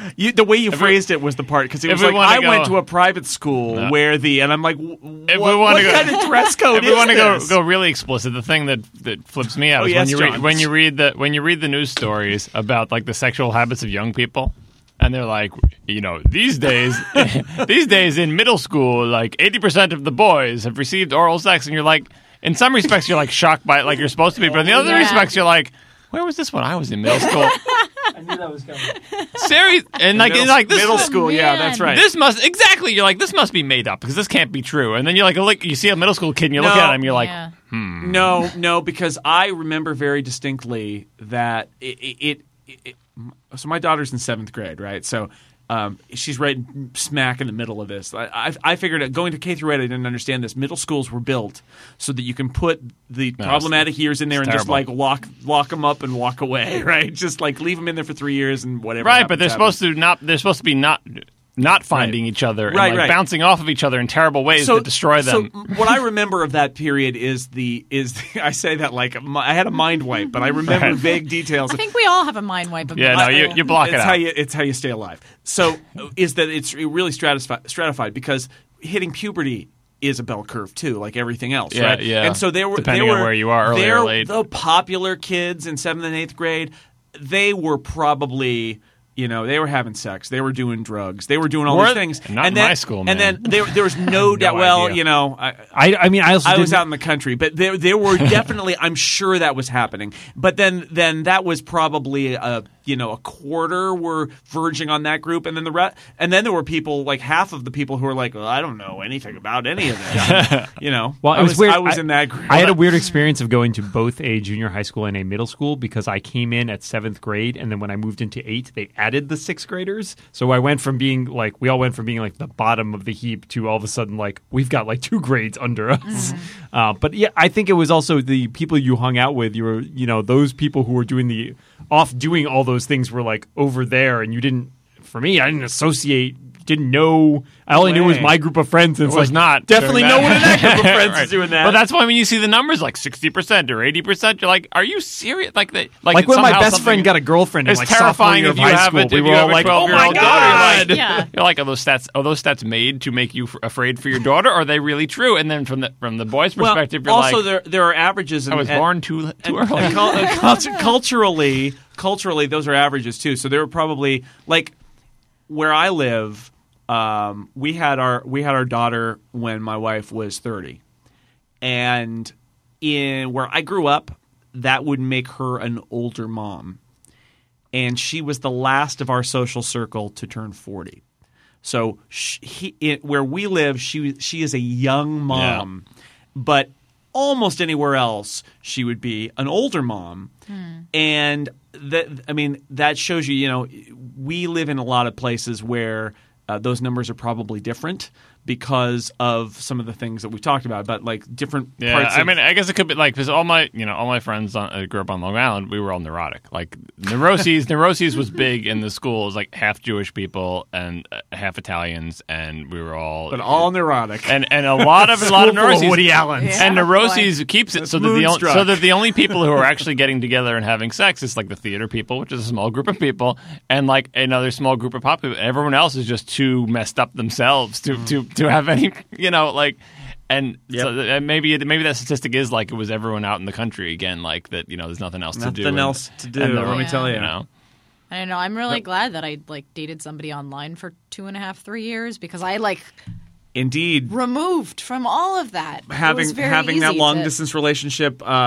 You, the way you phrased it was the part because it if was we like wanna I go- went to a private school No. where the and I'm like, w- If what, we wanna what go- kind of dress code If is we want to go this? go really explicit, the thing that, that flips me out Oh, is yes, when you read John. when you read the when you read the news stories about like the sexual habits of young people, and they're like, you know, these days these days in middle school, like eighty percent of the boys have received oral sex, and you're like, in some respects, you're like shocked by it, like you're supposed to be, but in the other Yeah. respects, you're like, where was this when I was in middle school? I knew that was coming. Serious, and like, middle, and like this middle school, yeah, man. that's right. This must exactly. You're like, this must be made up because this can't be true. And then you're like, look, you see a middle school kid, and you look No. at him, you're like, Yeah. No, no, because I remember very distinctly that it. it, it, it so my daughter's in seventh grade, right? So um, she's right smack in the middle of this. I, I, I figured that going to K through eight, I didn't understand this. Middle schools were built so that you can put the No, problematic years in there and it's just like terrible. lock lock them up and walk away, right? Just like leave them in there for three years and whatever. right, but happens, they're happens. supposed to not. They're supposed to be not not finding each other and Right, like right. bouncing off of each other in terrible ways so, that destroy them. So what I remember of that period is the is the, I say that like my, I had a mind wipe, but I remember Right. vague details. I think we all have a mind wipe. Of Yeah, no, middle you- school. you block it's it how out. you it's how you stay alive. So is that it's really stratified, stratified because hitting puberty is a bell curve too, like everything else, Yeah, right? yeah. And so there were Depending there on were, where you are, early or there- late. The popular kids in seventh and eighth grade, they were probably. You know, they were having sex. They were doing drugs. They were doing all Were these they? things. Not and in then, my school, And man. then there, there was no doubt. No well, idea. you know, I, I, I mean, I also I was didn't- out in the country, but there there were definitely. I'm sure that was happening. But then then that was probably a you know a quarter were verging on that group, and then the re- and then there were people like half of the people who were like, well, I don't know anything about any of this. you know, Well, it I was, was weird. I was in that group. I had a weird experience of going to both a junior high school and a middle school because I came in at seventh grade, and then when I moved into eight, they added the sixth graders. So I went from being like we all went from being like the bottom of the heap to all of a sudden like we've got like two grades under us. Uh, but yeah, I think it was also the people you hung out with. You were you know those people who were doing the off doing all those things were like over there, and you didn't. For me, I didn't associate. Didn't know. All I knew was Way. my group of friends. And It it's was like, not definitely doing no that. one in that group of friends Right. is doing that. But that's why when you see the numbers like sixty percent or eighty percent, you're like, are you serious? Like they like, Like when my somehow best something- friend got a girlfriend in It's like sophomore terrifying year if of you high have school. it. We If were you all have a like, "Oh twelve-year-old my daughter, god!" You're like, Yeah. you're like, are those stats? Are those stats made to make you f- afraid for your daughter? Or are they really true? And then from the from the boy's well, perspective, you're also like, there there are averages. And, I was and- born too too and- early. and cul- uh, cultu- culturally, culturally, those are averages too. So there were probably like where I live. Um, we had our we had our daughter when my wife was thirty, and in where I grew up, that would make her an older mom, and she was the last of our social circle to turn forty. So she, he, it, where we live, she she is a young mom, but almost anywhere else, she would be an older mom. And that, I mean, that shows you, you know, we live in a lot of places where uh, those numbers are probably different because of some of the things that we've talked about, but like different Yeah, parts I of mean, I guess it could be like because all my, you know, all my friends on, uh, grew up on Long Island. We were all neurotic. Like neuroses, neuroses was big in the school. It was like half Jewish people and uh, half Italians, and we were all, but all neurotic. and and a lot of a lot of School full of neuroses. Woody Allens. Yeah. And neuroses keeps it so that the only, moonstruck. so that the only people who are actually getting together and having sex is like the theater people, which is a small group of people, and like another small group of pop people. Everyone else is just too messed up themselves to to to have any. You know, like, and Yep. so th- and maybe maybe that statistic is like it was everyone out in the country again, like that. You know, there's nothing else to do. Nothing and- else to do, and the- let me tell you. You know, I don't know. I'm really glad that I like dated somebody online for two and a half, three years because I like Indeed, removed from all of that. It was having very having that easy long to- distance relationship. Uh,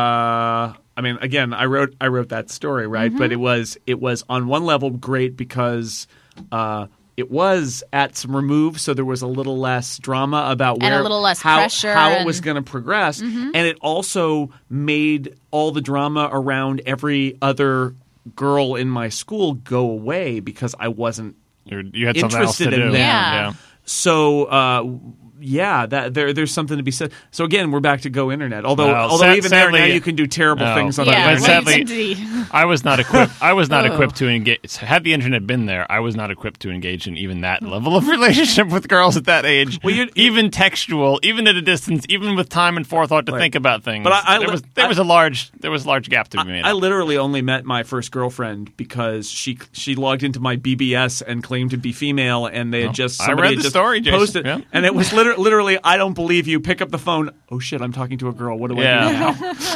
I mean, again, I wrote I wrote that story, right? Mm-hmm. But it was it was on one level great because uh, it was at some remove, so there was a little less drama about And a where little less how, pressure how it and- was going to progress, and it also made all the drama around every other girl in my school go away because I wasn't You're, you had something else to Interested do. in them. Yeah. so uh, yeah, that there there's something to be said. So again, we're back to go internet. Although Well, although sad- even sadly- there now you can do terrible No. things on Yeah, the but internet. sadly- indeed. I was not equipped. I was not Oh. equipped to engage. Had the internet been there, I was not equipped to engage in even that level of relationship with girls at that age. Well, you'd- even textual, even at a distance, even with time and forethought to Right. think about things. But I- I there li- was there I- was a large there was a large gap to be made. I literally only met my first girlfriend because she she logged into my B B S and claimed to be female, and they had just I somebody read had the just story, Jason. posted, Yeah. and it was liter- literally, I don't believe you. Pick up the phone. Oh shit, I'm talking to a girl. What do I Yeah.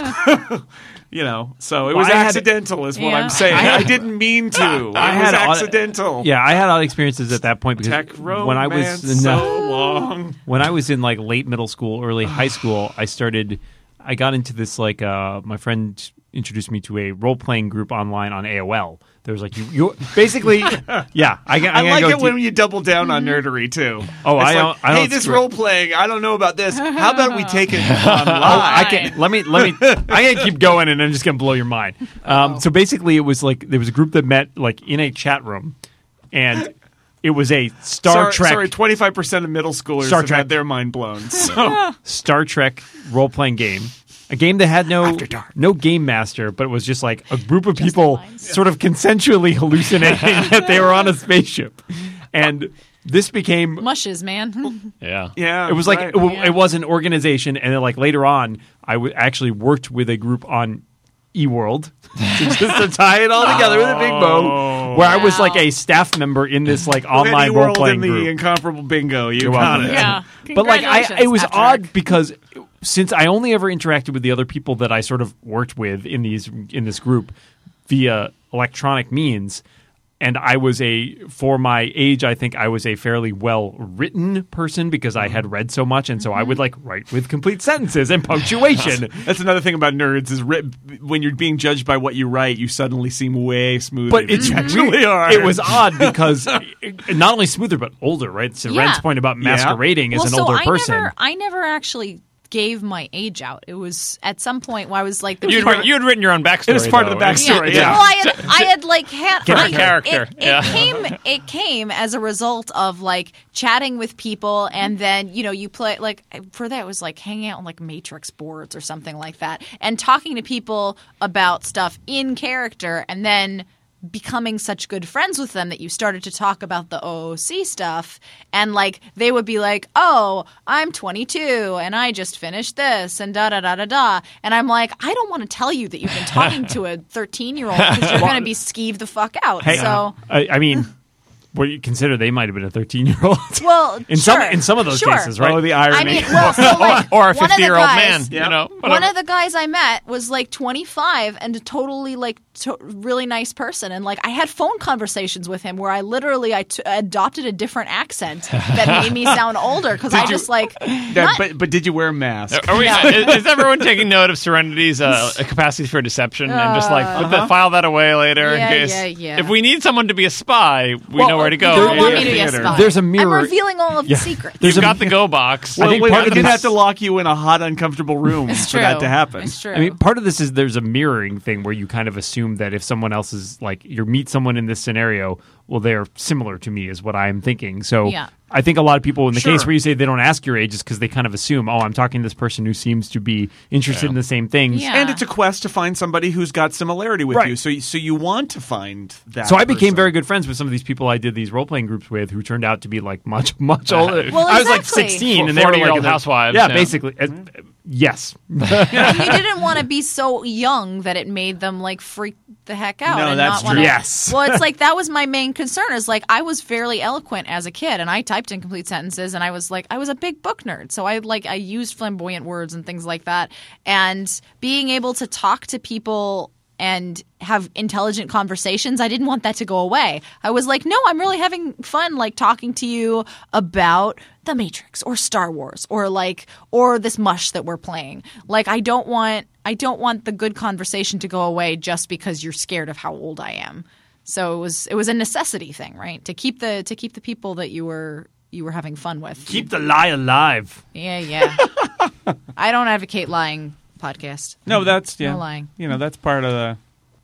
do now? You know, so it Well, was I had- accidental, is what Yeah. I'm saying. I I, had- didn't mean to. I it was had odd- accidental. Yeah, I had odd experiences at that point because Tech romance when I was so long. when I was in like late middle school, early high school, I started. I got into this like uh, my friend introduced me to a role playing group online on A O L. There was like you, you basically, yeah. I, I, I like go it when deep- you double down on nerdery too. Oh, It's I like, don't- I hey, don't this screw it. role playing. I don't know about this. How about we take it on live? I can let me let me. I'm gonna keep going, and I'm just gonna blow your mind. Um, so basically, it was like there was a group that met like in a chat room, and it was a Star sorry, Trek Sorry, twenty-five percent of middle schoolers Star have Trek. had their mind blown. So Star Trek role playing game. A game that had no After dark. no game master, but it was just like a group of people the lines. sort of consensually hallucinating that they were on a spaceship, and this became Mushes, man. yeah. yeah, it was like right. it, w- Yeah. it was an organization, and then like later on, I w- actually worked with a group on eWorld to just to tie it all together with a big bow, where I was Wow. like a staff member in this like Look at online role eWorld playing in the group. incomparable bingo. You You're got welcome. it. Yeah. But like I, it was Congratulations, Patrick. odd because since I only ever interacted with the other people that I sort of worked with in these in this group via electronic means, and I was a for my age, I think I was a fairly well written person because I had read so much, and so I would like write with complete sentences and punctuation. That's another thing about nerds is ri- when you're being judged by what you write, you suddenly seem way smoother. But than it's you actually really are. It was odd because it- not only smoother but older, right? So Yeah. Ren's point about masquerading well, as an so older I person. Never, I never actually gave my age out. It was at some point where I was like, the You'd, people- writ- you had written your own backstory. It was part of though, the right? backstory. Yeah. Yeah. Well, I had, I had like had Get I, a character. It, it Yeah. came. It came as a result of like chatting with people, and then you know you play like for that it was like hanging out on like Matrix boards or something like that, and talking to people about stuff in character, and then becoming such good friends with them that you started to talk about the O O C stuff, and like they would be like, "Oh, I'm twenty-two and I just finished this," and da da da da da, and I'm like, I don't want to tell you that you've been talking to a thirteen year old because you're going to be skeeved the fuck out. Hey, so, I, I mean, what do you consider they might have been a thirteen-year-old? well, in sure, some in some of those sure. cases, right? Oh, the irony. I mean, well, so like Or a one of the fifty-year-old man. guys- You know, One whatever. of the guys I met was like twenty-five and a totally like to- really nice person, and like I had phone conversations with him where I literally I t- adopted a different accent that made me sound older because I you- just like That- not- but but did you wear a mask? Are we, No. is, is everyone taking note of Serenity's uh, capacity for deception and just like put that, file that away later Yeah, in case yeah, yeah. if we need someone to be a spy, we Well, know where to go. you don't want there- me to be a theater. spy. There's a mirror- I'm revealing all of Yeah. the secrets. There's You've a- got the go box. I Well, think wait, part we of did this- have to lock you in a hot, uncomfortable room It's for true. that to happen. It's true. I mean, part of this is there's a mirroring thing where you kind of assume that if someone else is like you meet someone in this scenario, well, they're similar to me, is what I'm thinking. So Yeah. I think a lot of people in the Sure. case where you say they don't ask your age is because they kind of assume, oh, I'm talking to this person who seems to be interested in the same things. Yeah. And it's a quest to find somebody who's got similarity with Right. you. So you- so you want to find that. So I became person. very good friends with some of these people I did these role playing groups with, who turned out to be like much much older. Well, I was like exactly. sixteen, and they were like forty-year-old in their- housewives, Yeah, yeah. basically. Uh, yes. you didn't want to be so young that it made them like freak the heck out. No, and that's not wanna- true. Yes. Well, it's like that was my main concern. Is like I was fairly eloquent as a kid, and I typed in complete sentences, and I was like I was a big book nerd, so I like I used flamboyant words and things like that, and being able to talk to people and have intelligent conversations, I didn't want that to go away. I was like, no, I'm really having fun like talking to you about The Matrix or Star Wars or like or this mush that we're playing. Like I don't want I don't want the good conversation to go away just because you're scared of how old I am. So it was it was a necessity thing, right? To keep the to keep the people that you were you were having fun with. Keep the lie alive. Yeah, yeah. I don't advocate lying podcast. No, that's yeah. No lying. You know, that's part of the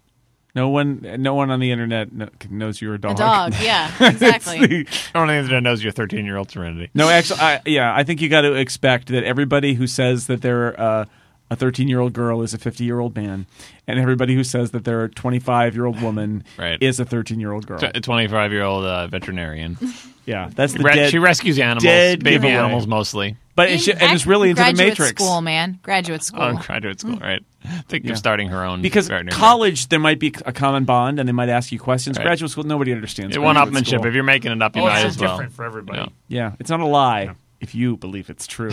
No one, no one on the internet kn- knows you're a A dog. dog, yeah, exactly. No one on the internet knows your thirteen-year-old Serenity. No, actually, I, yeah, I think you got to expect that everybody who says that they're uh, a thirteen-year-old girl is a fifty-year-old man, and everybody who says that they're a twenty-five-year-old woman Right. is a thirteen-year-old girl. A twenty-five-year-old uh, veterinarian. Yeah, that's the Re- dead. she rescues animals, dead baby giveaway. animals mostly. But it, sh- it was really into the graduate Matrix. school, man. Graduate school. Oh, graduate school, right? Think Yeah. of starting her own Because veterinary. college, there might be a common bond, and they might ask you questions. Right. Graduate school, nobody understands. Yeah, graduate one-upmanship. school. If you're making it up, you Oh, might it's as well. different for everybody. Yeah. Yeah, it's not a lie if you believe it's true.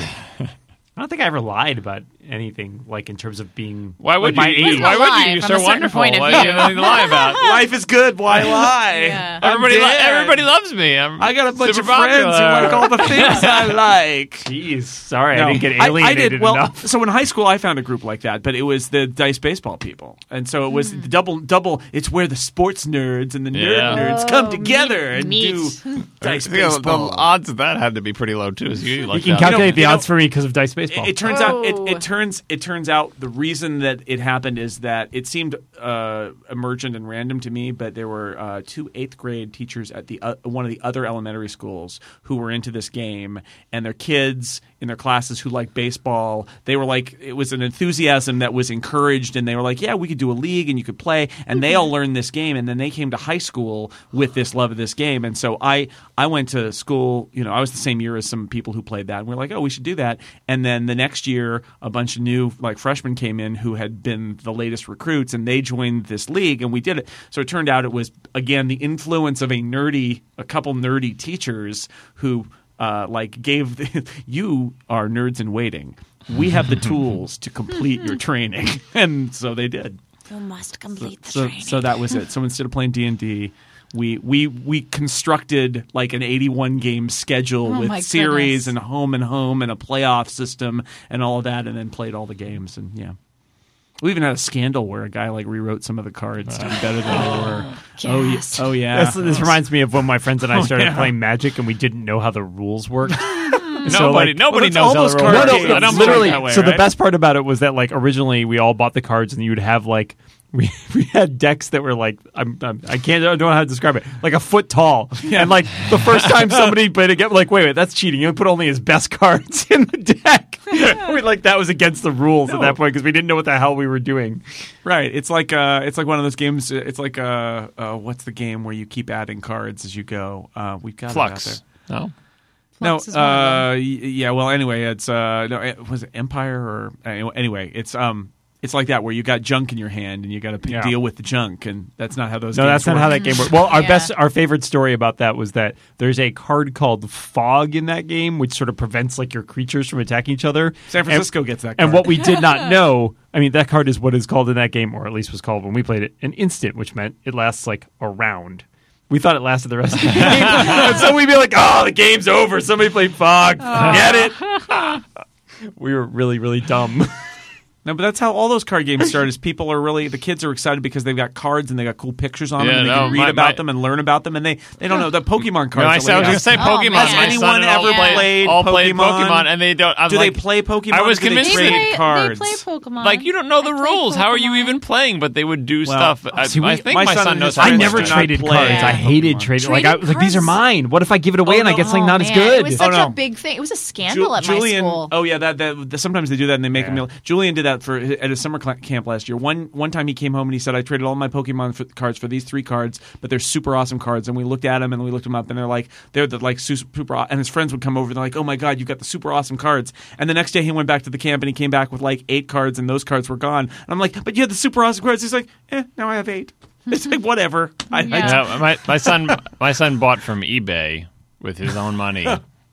I don't think I ever lied about anything, like in terms of being. Why would like, you? my It's age. not Why would lie you? You're from so a certain wonderful. point of Why do you view. have anything to lie about? Life is good. Why lie? Yeah. I'm Everybody, lo- dead. everybody loves me. I'm I got a bunch super of friends who popular. like all the things I like. Jeez, sorry, No, I didn't get I- alienated I, did well. enough. So in high school, I found a group like that, but it was the Dice Baseball people, and so it was Hmm. the double double. It's where the sports nerds and the nerd Yeah. nerds come Oh, together meat, and meat. do Dice I think the Baseball. odds of that had to be pretty low too. So you, like You can that. calculate You know- the you odds know- for me because of Dice Baseball. It, it turns out it, Oh. it turns it turns out the reason that it happened is that it seemed uh, emergent and random to me, but there were uh, two eighth grade teachers at the uh, one of the other elementary schools who were into this game, and their kids in their classes who liked baseball. They were like, it was an enthusiasm that was encouraged, and they were like, yeah, we could do a league and you could play, and they all learned this game, and then they came to high school with this love of this game, and so I I went to school. You know, I was the same year as some people who played that, and we are like, oh, we should do that, and then the next year, a bunch of new like freshmen came in who had been the latest recruits, and they joined this league, and we did it. So it turned out it was again the influence of a nerdy, a couple nerdy teachers who uh, like gave the, you are nerds in waiting. We have the tools to complete your training, and so they did. You must complete the So training. so that was it. So instead of playing D and D. We, we we constructed like an eighty-one game schedule Oh with my series goodness. and home and home and a playoff system and all of that, and then played all the games, and yeah. We even had a scandal where a guy like rewrote some of the cards to be better than they were. Oh, yeah. Yes. Oh yeah. That's- this reminds me of when my friends and I Oh, started yeah. playing Magic and we didn't know how the rules worked. Nobody, So, like- nobody Well, knows that's how all the those rules card work. games. I don't literally. work that way, so the right? best part about it was that like originally we all bought the cards and you would have like we we had decks that were like I'm, I'm I can't I don't know how to describe it like a foot tall and like the first time somebody played a game like wait wait that's cheating you put only his best cards in the deck we like that was against the rules at No. that point because we didn't know what the hell we were doing. Right. It's like uh, it's like one of those games. It's like uh, uh, what's the game where you keep adding cards as you go? Uh, we've got it out Flux. there. No. Flux no, is one of uh, them. y- yeah. Well, anyway, it's uh, no, it, was it Empire or uh, anyway? It's um, it's like that where you got junk in your hand and you got to Yeah. deal with the junk, and that's not how those. No, games that's not work. how that game works. Well, our Yeah. best, our favorite story about that was that there's a card called Fog in that game, which sort of prevents like your creatures from attacking each other. San And- Francisco gets that. And card. what we did not know, I mean, that card is what is called in that game, or at least was called when we played it, an instant, which meant it lasts like a round. We thought it lasted the rest of the game. And so we'd be like, oh, the game's over. Somebody played Fog. Forget it. We were really, really dumb. No, but that's how all those card games start. Is people are really the kids are excited because they've got cards and they got cool pictures on Yeah, them and they no, can read my- about my- them and learn about them and they, they don't know the Pokemon cards. No, I, are said, I was like going to that. say Oh, Pokemon. man. My Has son anyone and all ever played, played all played Pokemon? Pokemon, and they don't. I'm Do like, they play Pokemon? I was or do they convinced trade that- They play, cards. they play Pokemon. Like you don't know the I play rules. How are you Pokemon. even playing? But they would do Well, stuff. I, see, we- I think my my, son son and knows his how I to friends never do play. not traded play cards. I Pokemon. hated trading. Like, I, Trading like these are cards? mine. What if I give it away Oh, and I no. get something Oh, not as man. good? It was Oh, such no. a big thing. It was a Ju- scandal at Julian, my school. oh yeah, that, that sometimes they do that and they make Yeah. a meal. Julian did that for at his summer cl- camp last year. One one time he came home and he said, "I traded all my Pokemon for, cards for these three cards, but they're super awesome cards." And we looked at them and we looked them up and they're like they're the like su- super. aw- And his friends would come over and they're like, "Oh my god, you got the super awesome cards!" And the next day he went back to the camp and he came back with like eight cards and those cards were gone. And I'm like, "But you had the super awesome cards." He's like, "Eh, now I have eight." It's like whatever. I, I Yeah. Yeah, my my son my son bought from eBay with his own money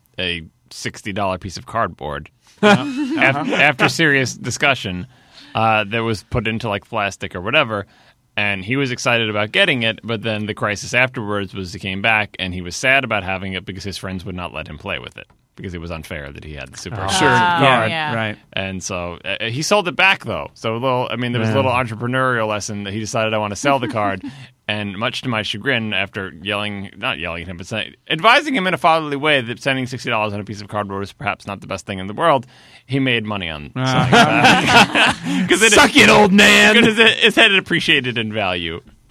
a sixty dollar piece of cardboard. after, after serious discussion, uh, that was put into like plastic or whatever, and he was excited about getting it. But then the crisis afterwards was he came back and he was sad about having it because his friends would not let him play with it because it was unfair that he had the super. Oh. sure. Ah, yeah, yeah. right. And so uh, he sold it back, though. So a little, I mean, there was a Yeah. little entrepreneurial lesson that he decided I want to sell the card. And much to my chagrin, after yelling, not yelling at him, but saying, advising him in a fatherly way that sending sixty dollars on a piece of cardboard is perhaps not the best thing in the world, he made money on selling that. Because it, Suck it, old man. because it, it had appreciated in value.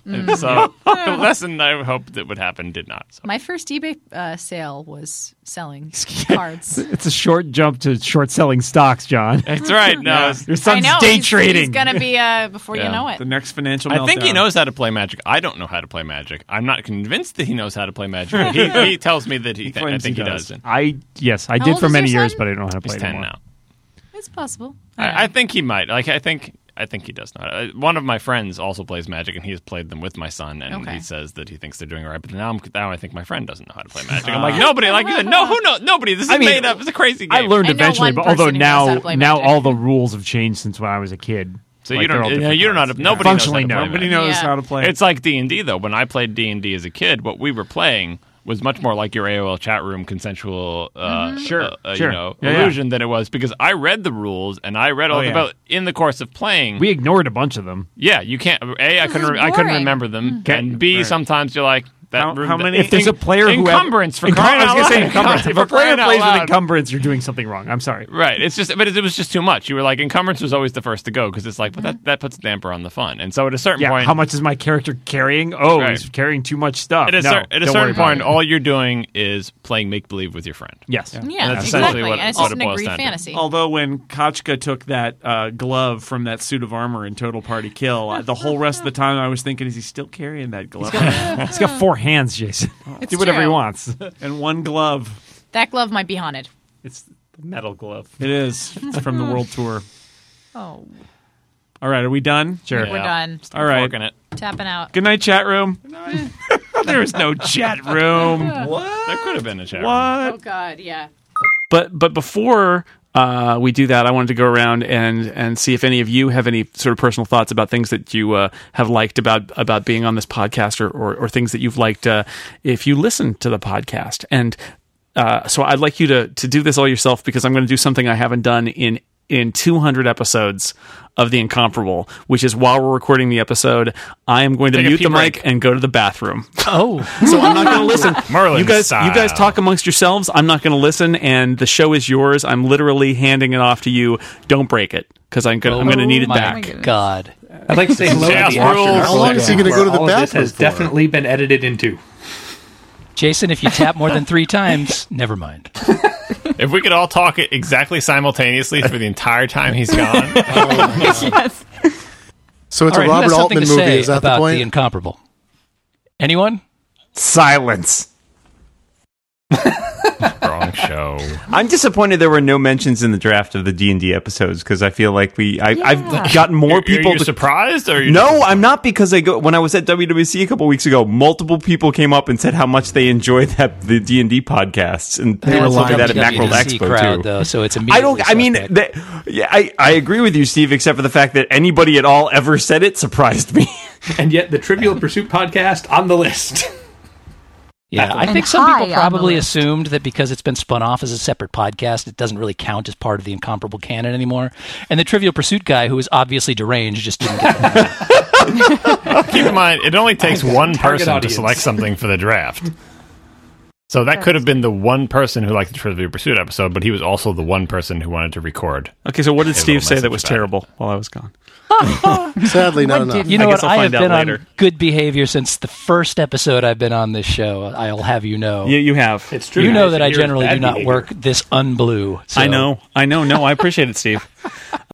Mm. So the lesson I hoped that would happen did not. So. My first eBay uh, sale was selling cards. It's a short jump to short selling stocks, John. That's right. No, Yeah. it's- Your I son's know day he's, trading. He's gonna be uh, before Yeah. you know it. The next financial I think he meltdown. knows how to play Magic. I don't know how to play Magic. I'm not convinced that he knows how to play Magic. But he, he tells me that he. He th- I claims think he he does. does. I yes, I How did old for is many your years, son? but I don't know how to play He's ten anymore. now. It's possible. I, I think he might. Like I think. I think he does not. Uh, One of my friends also plays Magic, and he has played them with my son, and Okay. he says that he thinks they're doing all right. But now, I'm, now I think my friend doesn't know how to play Magic. I'm like, nobody, like you said, no, who knows? Nobody. This is I mean, made up. It's a crazy game. I learned I know eventually, one but although person who knows how now to play now Magic. all the rules have changed since when I was a kid. So Like, you they're all don't. different You don't know how to. cards. Nobody Functionally, knows how to no. play Nobody Magic. knows Yeah. how to play. It's like D and D though. When I played D and D as a kid, what we were playing was much more like your A O L chat room consensual, uh, Sure, uh, uh, sure. you know, Yeah, yeah. illusion than it was because I read the rules and I read all Oh, yeah. about in the course of playing. We ignored a bunch of them. yeah, you can't. A, I couldn't. is Re- I couldn't boring. remember them. Okay. And B, Right. sometimes you're like that. How- room- how many- If there's a player who encumbrance for Encum- crying I was out gonna say loud. encumbrance. If For a player crying out plays with loud. encumbrance, you're doing something wrong. I'm sorry. Right. It's just, but it, it was just too much. You were like, encumbrance was always the first to go because it's like, but that, that puts a damper on the fun. And so at a certain Yeah, point, how much is my character carrying? Oh, Right. he's carrying too much stuff. at a, no, cer- at a don't certain worry about point, it. all you're doing is playing make believe with your friend. Yes. Yeah, that's exactly. essentially what- and it's what just it an boils agreed down to. fantasy. Although when Kochka took that uh, glove from that suit of armor in Total Party Kill, uh, the whole rest of the time I was thinking, is he still carrying that glove? He's got four hands, Jason. It's Do whatever he true. wants. and one glove. That glove might be haunted. It's the metal glove. It is. It's from the World Tour. Oh, All right, are we done? Sure. we're Yeah. done. All right. Forking it. Tapping out. Good night, chat room. there is no chat room. There could have been a chat room. Oh What? God, yeah. But but before uh, we do that, I wanted to go around and and see if any of you have any sort of personal thoughts about things that you uh, have liked about about being on this podcast, or or, or things that you've liked uh, if you listen to the podcast. And uh, so I'd like you to to do this all yourself, because I'm going to do something I haven't done in in two hundred episodes of The Incomparable, which is while we're recording the episode, I am going to Take a mute pee the mic break. and go to the bathroom. Oh, So I'm not going to listen. Merlin you guys, style. you guys talk amongst yourselves. I'm not going to listen, and the show is yours. I'm literally handing it off to you. Don't break it, because I'm going. I'm going to need it my back. God. I'd like to say hello to Jazz the after rules. dark How long is he gonna where go to the all of this bathroom has for? definitely been edited into. Jason, if you tap more than three times, never mind. If we could all talk it exactly simultaneously for the entire time he's gone. Yes. So it's All right, a who has Robert something Altman to movie. say Is that the about point? The Incomparable? Anyone? Silence. Wrong show. I'm disappointed there were no mentions in the draft of the D and D episodes, because I feel like we I, I've gotten more Are people you to surprised? Or are you No, I'm not, because I go when I was at W W C a couple weeks ago, multiple people came up and said how much they enjoyed that the D and D podcasts, and they were were told me lying. that at W W Macworld D C Expo crowd, too. though, so it's I immediately don't. I mean, suspect. that, yeah, I, I agree with you, Steve. Except for the fact that anybody at all ever said it surprised me. And yet the Trivial Pursuit podcast on the list. Yeah, I And think some high people on probably the list. assumed that because it's been spun off as a separate podcast, it doesn't really count as part of the Incomparable canon anymore. And the Trivial Pursuit guy, who is obviously deranged, just didn't get that. Keep in mind, it only takes one Target person audience. to select something for the draft. So that could have been the one person who liked the Trivial Pursuit episode, but he was also the one person who wanted to record. Okay, so what did A Steve little say that message was about it. terrible while I was gone? Sadly, not enough. You know I guess what? I'll I have find out been later. on good behavior since the first episode I've been on this show. I'll have you know. You, you have. It's true. You know guys. that I Here's generally bad do not behavior. work this unblue. So. I know. I know. No, I appreciate it, Steve.